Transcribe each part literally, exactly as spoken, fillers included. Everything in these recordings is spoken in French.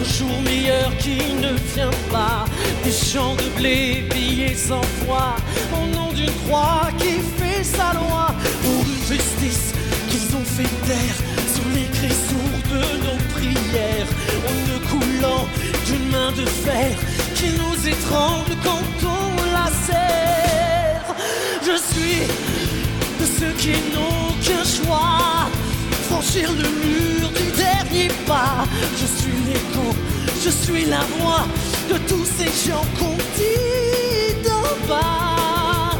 jour meilleur qui ne vient pas. Des champs de blé pillés sans foi, au nom d'une croix qui fait sa loi. Pour une justice qu'ils ont fait taire sur les cris sourds de nos prières. En ne coulant d'une main de fer qui nous étrangle quand on la serre. Je suis de ceux qui n'ont qu'un choix, franchir le mur du dernier pas. Je suis l'écho, je suis la voix de tous ces gens qu'on dit d'en bas.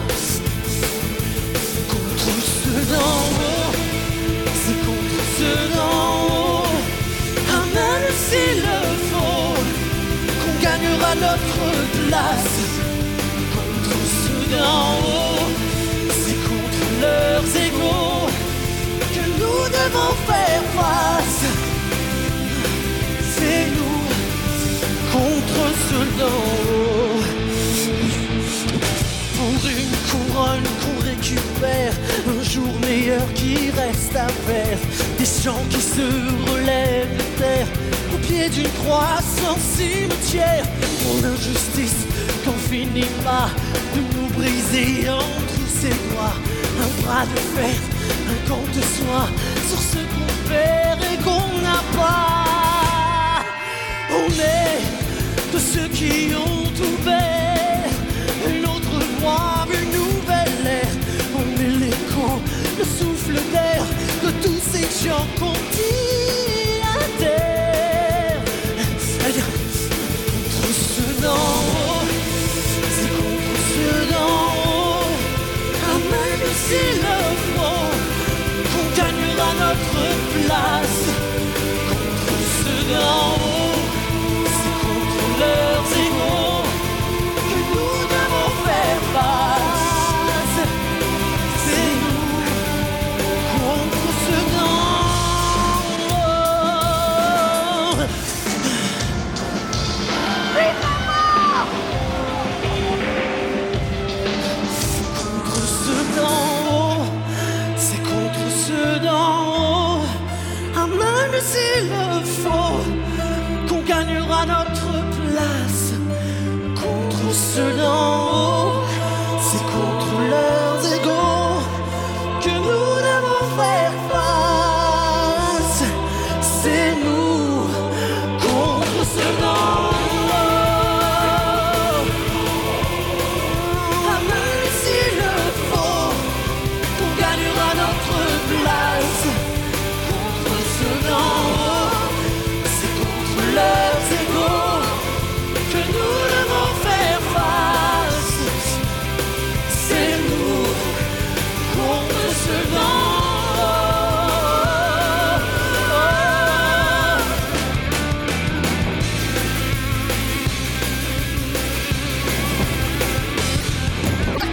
Contre ceux d'en haut, c'est contre ceux d'en haut. Ah, même s'il le faut, qu'on gagnera notre place. Contre ceux d'en haut, c'est contre leurs égaux que nous devons faire face. C'est nous contre ceux d'en haut. Pour une couronne qu'on récupère, un jour meilleur qui reste à faire. Des chants qui se relèvent de terre, au pied d'une croix sans cimetière. Pour l'injustice qu'on finit pas de nous briser entre ses doigts. Un bras de fer, un camp de soie sur ce qu'on perd et qu'on n'a pas. On est de ceux qui ont ouvert une autre voie, une nouvelle ère. On est l'écho, le souffle d'air de tous ces gens qu'on dit à terre. Contre ceux d'en haut, c'est contre ceux d'en haut. Ah, même s'il le faut, qu'on gagnera notre place. Contre ceux d'en haut, c'est contre leurs égaux que nous devons faire face. C'est nous contre ceux d'en haut. Contre ceux d'en haut, c'est contre ceux d'en haut. Ah, même s'il le faut, qu'on gagnera notre place. Contre ceux d'en haut.